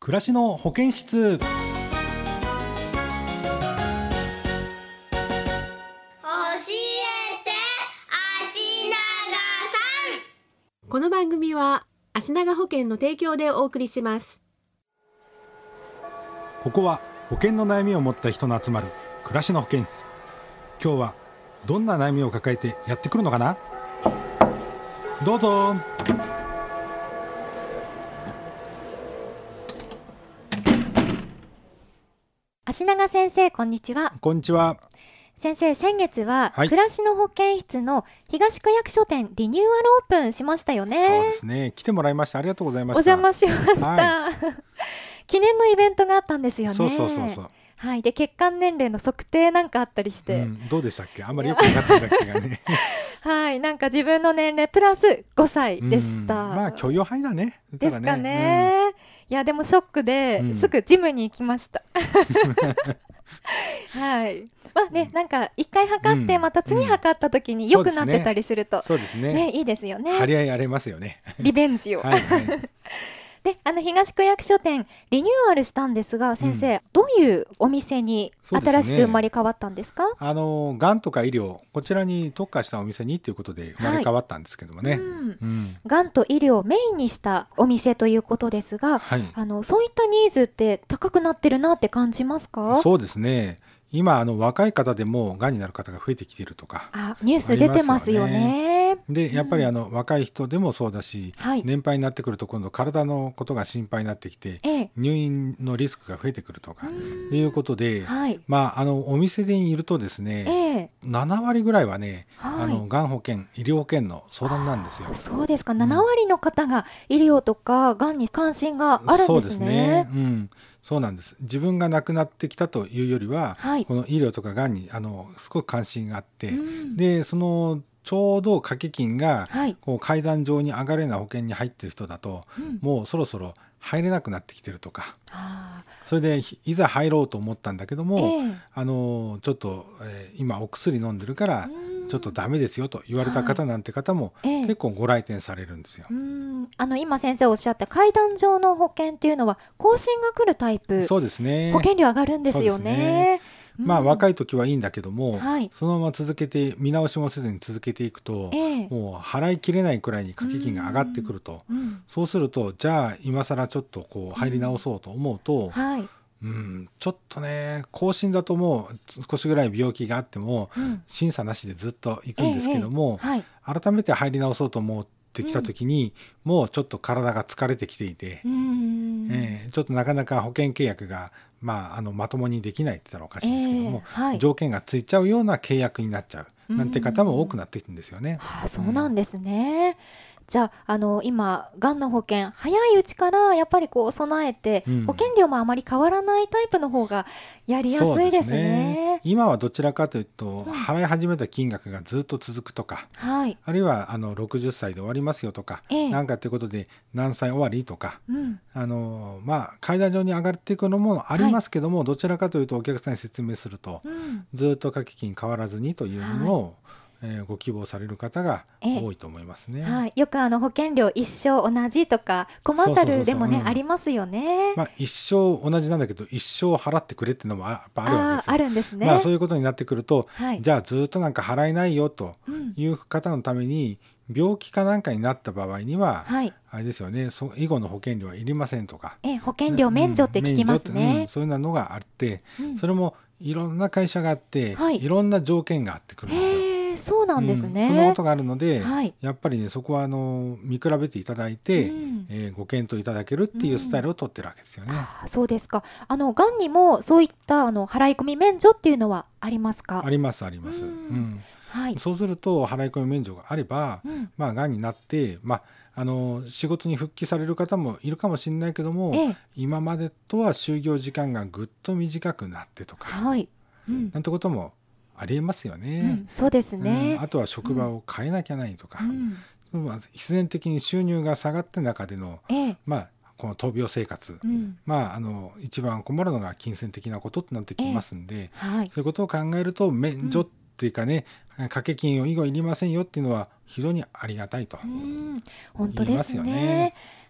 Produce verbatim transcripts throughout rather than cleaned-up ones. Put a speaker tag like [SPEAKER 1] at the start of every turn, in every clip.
[SPEAKER 1] 暮らしの保健室。
[SPEAKER 2] 教えて足長さん。
[SPEAKER 3] この番組は足長保険の提供でお送りします。
[SPEAKER 1] ここは保険の悩みを持った人の集まる暮らしの保健室。今日はどんな悩みを抱えてやってくるのかな。どうぞ。
[SPEAKER 4] 足長先生、こんにちは。
[SPEAKER 1] こんにちは。
[SPEAKER 4] 先生、先月は、
[SPEAKER 1] はい、
[SPEAKER 4] 暮らしの保健室の東区役所店リニューアルオープンしましたよね。
[SPEAKER 1] そうですね、来てもらいました。ありがとうございました。
[SPEAKER 4] お邪魔しました、はい、記念のイベントがあったんですよね。
[SPEAKER 1] そうそうそうそう、
[SPEAKER 4] はい、で血管年齢の測定なんかあったりして、
[SPEAKER 1] うん、どうでしたっけ。あんまりよく分かってた気がね
[SPEAKER 4] はい、なんか自分の年齢プラスごさいでした。
[SPEAKER 1] まあ許容範囲だね。
[SPEAKER 4] ですかね、うん、いやでもショックで、うん、すぐジムに行きましたはい、まあね、なんか一回測って、うん、また次測った時に良くなってたりすると、
[SPEAKER 1] そうですね、
[SPEAKER 4] ね、いいですよね。
[SPEAKER 1] 張り合いありますよね
[SPEAKER 4] リベンジをはい、はいで、あの東区役所店リニューアルしたんですが、先生、うん、どういうお店に新しく生まれ変わったんですか。
[SPEAKER 1] ですね、あのがんとか医療、こちらに特化したお店にということで生まれ変わったんですけどもね、はい、うんうん、
[SPEAKER 4] がんと医療をメインにしたお店ということですが、はい、あのそういったニーズって高くなってるなって感じますか。
[SPEAKER 1] そうですね、今あの若い方でもがんになる方が増えてきているとか、
[SPEAKER 4] あ、ニュース出てますよね。
[SPEAKER 1] でやっぱりあの、うん、若い人でもそうだし、はい、年配になってくると今度体のことが心配になってきて、ええ、入院のリスクが増えてくるとかということで、はい、まあ、あのお店にいるとですね、ええ、ななわりぐらいはね、はい、あのがん保険医療保険の相談なんですよ。
[SPEAKER 4] そうですか、ななわりの方が医療とかがんに関心があるんですね。
[SPEAKER 1] そうですね、うん、そうなんです。自分が亡くなってきたというよりは、はい、この医療とかがんにあのすごく関心があって、うん、でそのちょうど掛け金がこう階段上に上がるような保険に入っている人だと、うん、もうそろそろ入れなくなってきてるとか、それでいざ入ろうと思ったんだけども、えー、あのちょっと、えー、今お薬飲んでるからちょっとダメですよと言われた方なんて方も結構ご来店されるんですよ。
[SPEAKER 4] はい、えー、うんあの今先生おっしゃった階段上の保険っていうのは更新が来るタイプ。
[SPEAKER 1] そうですね、
[SPEAKER 4] 保険料上がるんですよね。
[SPEAKER 1] まあ、若い時はいいんだけども、はい、そのまま続けて見直しもせずに続けていくと、えー、もう払いきれないくらいに掛け金が上がってくると、うん、そうするとじゃあ今更ちょっとこう入り直そうと思うと、うんはいうん、ちょっとね更新だともう少しぐらい病気があっても、うん、審査なしでずっと行くんですけども、えーえーはい、改めて入り直そうと思ってきた時に、うん、もうちょっと体が疲れてきていて、うんえー、ちょっとなかなか保険契約がまあ、あのまともにできないって言ったらおかしいんですけども、えーはい、条件がついちゃうような契約になっちゃうなんて方も多くなっていくんですよね。
[SPEAKER 4] はあ、そうなんですね。うん、じゃあ、あの今がんの保険早いうちからやっぱりこう備えて、うん、保険料もあまり変わらないタイプの方がやりやすいですね。そうですね。
[SPEAKER 1] 今はどちらかというと、うん、払い始めた金額がずっと続くとか、はい、あるいはあのろくじゅっさいで終わりますよとか、ええ、なんかということで何歳終わりとか、うん、あのまあ、階段上に上がっていくのもありますけども、はい、どちらかというとお客さんに説明すると、うん、ずっと掛け金変わらずにというのを、はいえー、ご希望される方が多いと思いますね。
[SPEAKER 4] はい、よくあの保険料一生同じとかコマーシャルでもねありますよね。
[SPEAKER 1] まあ、一生同じなんだけど一生払ってくれっていうのもやっぱあるわけですよ。
[SPEAKER 4] あ、あるんですね。
[SPEAKER 1] まあ、そういうことになってくると、はい、じゃあずっとなんか払えないよという方のために、うん、病気かなんかになった場合には、はい、あれですよね、そ以後の保険料はいりませんとか、
[SPEAKER 4] え保険料免除って聞きますね。
[SPEAKER 1] うん、そういうのがあって、うん、それもいろんな会社があって、はい、いろんな条件があってくるんですよ。
[SPEAKER 4] そうなんですね。
[SPEAKER 1] うん、そんなことがあるので、はい、やっぱりねそこはあの見比べていただいて、うんえー、ご検討いただけるっていうスタイルを取ってるわけですよね。
[SPEAKER 4] うん、そうですか。あのがんにもそういったあの払い込み免除っていうのはありますか。
[SPEAKER 1] ありますあります。うんうんはい、そうすると払い込み免除があれば、うんまあ、がんになって、まあ、あの仕事に復帰される方もいるかもしれないけども、ええ、今までとは就業時間がぐっと短くなってとか、はいうん、なんてこともありえますよね。
[SPEAKER 4] うん、そうですね、
[SPEAKER 1] うん、あとは職場を変えなきゃないとか、うんまあ、必然的に収入が下がった中での、ええまあ、この闘病生活、うんまあ、あの一番困るのが金銭的なことってなってきますんで、えはい、そういうことを考えると免除っていうかね、うん、掛け金を以後いりませんよっていうのは非常にありがたいと言いますよね。
[SPEAKER 4] うん、本当ですね。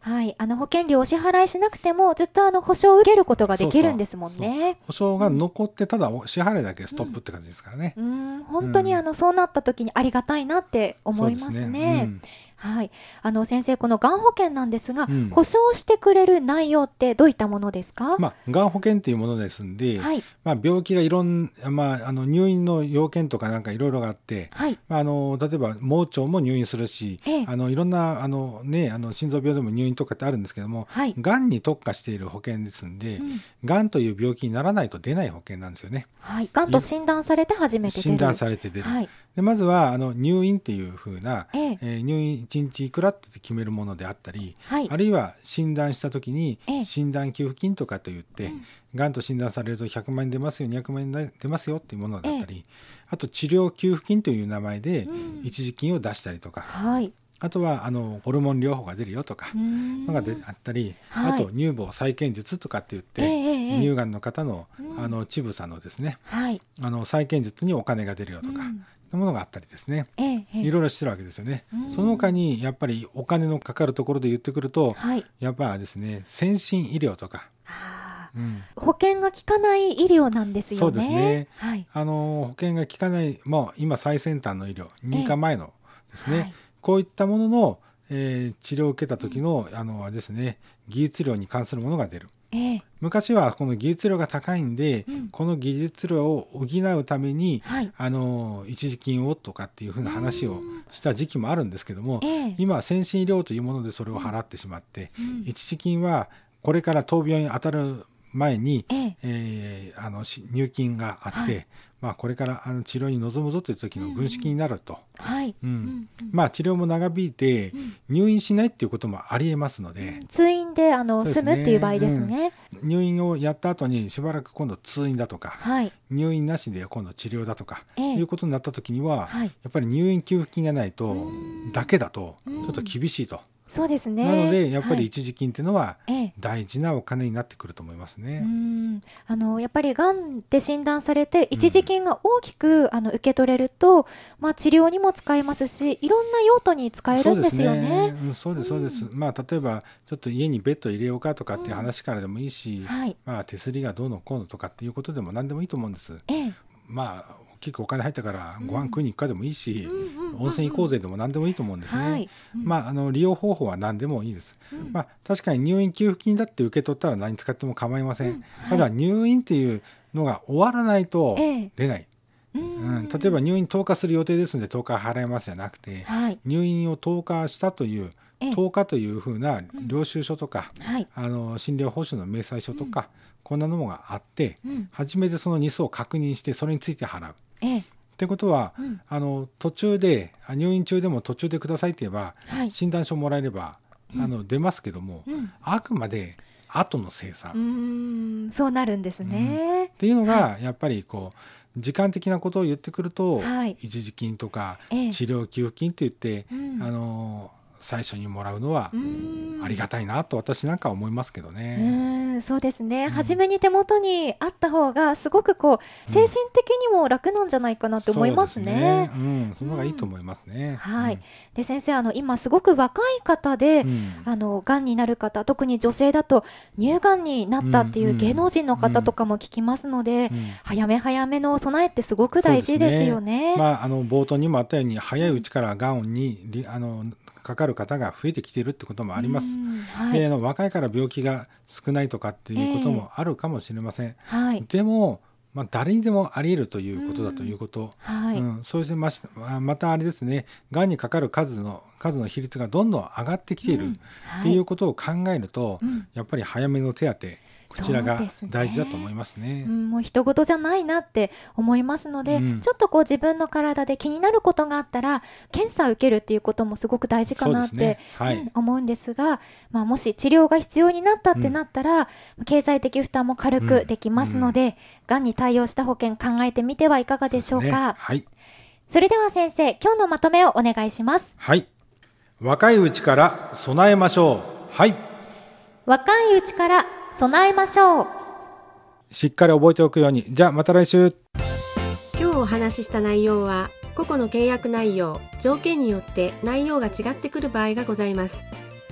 [SPEAKER 4] はい、あの保険料をお支払いしなくてもずっとあの保証を受けることができるんですもんね。
[SPEAKER 1] そうそうそう、保証が残ってただ支払いだけストップって感じですからね。
[SPEAKER 4] うん、うん本当にあの、うん、そうなった時にありがたいなって思いますね。そうですね、うんはい、あの先生、このがん保険なんですが、うん、保証してくれる内容ってどういったものですか？
[SPEAKER 1] まあ、がん保険というものですんで、はいまあ、病気がいろん、まあ、あの入院の要件とかなんかいろいろがあって、はいまあ、あの例えば盲腸も入院するし、ええ、あのいろんなあの、ね、あの心臓病でも入院とかってあるんですけども、はい、がんに特化している保険ですんで、うん、がんという病気にならないと出ない保険なんですよね。
[SPEAKER 4] はい、がんと診断されて初めて出る。
[SPEAKER 1] 診断されて出る、はいでまずはあの入院っていう風な、えええー、入院いちにちいくらって決めるものであったり、はい、あるいは診断した時に診断給付金とかといって、ええ、がんと診断されるとひゃくまんえん出ますよにひゃくまんえん出ますよっていうものだったり、ええ、あと治療給付金という名前で一時金を出したりとか、うんはい、あとはあのホルモン療法が出るよとかのがであったり、はい、あと乳房再建術とかって言って、ええ、乳がんの方の、うん、あの乳房のですね、はい、あの再建術にお金が出るよとか、うんものがあったりですね、ええ、いろいろしてるわけですよね。その他にやっぱりお金のかかるところで言ってくると、はい、やっぱりですね先進医療とか、
[SPEAKER 4] うん、保険が効かない医療なんですよね。
[SPEAKER 1] そうですね、はい、あの保険が効かない、まあ、今最先端の医療認可前のですね、えはい、こういったものの、えー、治療を受けた時の、うん、あのですね技術量に関するものが出る。ええ、昔はこの技術量が高いんで、うん、この技術量を補うために、はい、あの一時金をとかっていうふうな話をした時期もあるんですけども、ええ、今は先進医療というものでそれを払ってしまって、うん、一時金はこれから闘病に当たる前に、えええー、あの入金があって、はいまあ、これからあの治療に臨むぞという時の軍資金になると、はいうんうんまあ、治療も長引いて入院しないっていうこともありえますので、うん、
[SPEAKER 4] 通院であの済むっていう場合ですね、
[SPEAKER 1] うん、入院をやった後にしばらく今度通院だとか、はい、入院なしで今度治療だとか、ええ、いうことになった時には、はい、やっぱり入院給付金がないとだけだとちょっと厳しいと。
[SPEAKER 4] そうですね。
[SPEAKER 1] なのでやっぱり一時金っていうのは大事なお金になってくると思いますね。
[SPEAKER 4] はい、うんあのやっぱりがんで診断されて一時金が大きく、うん、あの受け取れると、まあ、治療にも使えますしいろんな用途に使えるんですよね。
[SPEAKER 1] そうですね、そうですそうです、うんまあ、例えばちょっと家にベッド入れようかとかっていう話からでもいいし、うんはいまあ、手すりがどうのこうのとかっていうことでも何でもいいと思うんです。ええまあ結構お金入ったからご飯食いに行くかでもいいし、うん、温泉行こうぜでも何でもいいと思うんですね、はいうんまあ、あの利用方法は何でもいいです、うんまあ、確かに入院給付金だって受け取ったら何使っても構いません、うんはい、ただ入院っていうのが終わらないと出ない、ええうん、例えば入院とおかする予定ですのでとおか払いますじゃなくて、はい、入院をとおかしたというとおかというふうな領収書とか、うんはい、あの診療報酬の明細書とか、うん、こんなのがあって、うん、初めてその日数を確認してそれについて払う、ええ、ってことは、うん、あの途中で入院中でも途中でくださいって言えば、はい、診断書もらえれば、うん、あの出ますけども、うん、あくまで後の精算、
[SPEAKER 4] うーんそうなるんですね、
[SPEAKER 1] うん、っていうのがやっぱりこう時間的なことを言ってくると、はい、一時金とか治療給付金って言って、ええ、あの最初にもらうのはありがたいなと私なんかは思いますけどね。
[SPEAKER 4] うんそうですね、うん、初めに手元にあった方がすごくこう精神的にも楽なんじゃないかなって思いますね。
[SPEAKER 1] そうですね、うん、その方がいいと思いますね、うん、
[SPEAKER 4] はい、で先生あの今すごく若い方で、うん、あのがんになる方特に女性だと乳がんになったっていう芸能人の方とかも聞きますので、うんうん、早め早めの備えってすごく大事ですよね。
[SPEAKER 1] まあ、あの冒頭にもあったように早いうちからがんにあのかかる方が増えてきているってこともあります、はい、であの若いから病気が少ないとかっていうこともあるかもしれません、えーはい、でも、まあ、誰にでもあり得るということだということ、はいうん、そうして ま, しまたあれですねがんにかかる数の数の比率がどんどん上がってきているっていうことを考えると、うんはい、やっぱり早めの手当こちらが大事だと思いますね。
[SPEAKER 4] うん、もう人事じゃないなって思いますので、うん、ちょっとこう自分の体で気になることがあったら検査を受けるっていうこともすごく大事かなって、ねはいうん、思うんですが、まあ、もし治療が必要になったってなったら、うん、経済的負担も軽くできますので、うんうん、がんに対応した保険考えてみてはいかがでしょうか。 そうですね、はい、それでは先生今日のまとめをお願いします。
[SPEAKER 1] はい、若いうちから備えましょう。はい、
[SPEAKER 4] 若いうちから備えましょう。
[SPEAKER 1] しっかり覚えておくように。じゃあまた来週。
[SPEAKER 3] 今日お話しした内容は個々の契約内容、条件によって内容が違ってくる場合がございます。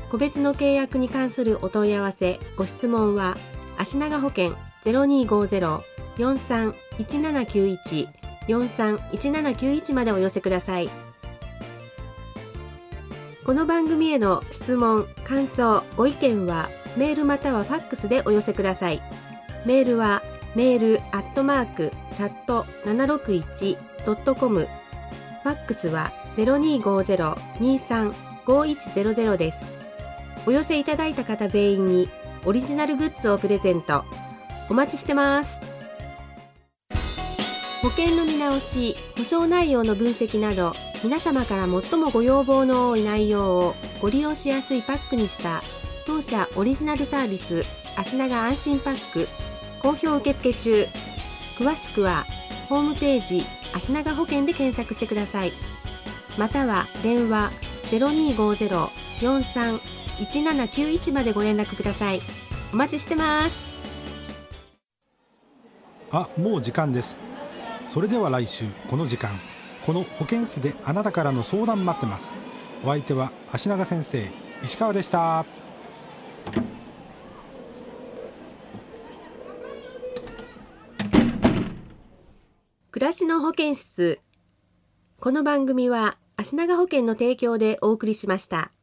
[SPEAKER 3] 個別の契約に関するお問い合わせご質問は足長保険 ゼロにーごーゼロ よんさん いちななきゅういち よんさん いちななきゅういちまでお寄せください。この番組への質問、感想、ご意見はメールまたはファックスでお寄せください。メールはメールアットマークチャットななろくいちドットコム、ファックスは ゼロにーごーゼロ にーさん ごーいちゼロゼロです。お寄せいただいた方全員にオリジナルグッズをプレゼント。お待ちしてます。保険の見直し、保証内容の分析など、皆様から最もご要望の多い内容をご利用しやすいパックにした当社オリジナルサービス足長安心パック、好評受付中。詳しくはホームページ足長保険で検索してください。または電話 ゼロにーごーゼロ よんさん いちななきゅういちまでご連絡ください。お待ちしてます。
[SPEAKER 1] あ、もう時間です。それでは来週この時間、この保健室であなたからの相談待ってます。お相手は足長先生、石川でした。
[SPEAKER 3] 暮らしの保健室。この番組は足長保険の提供でお送りしました。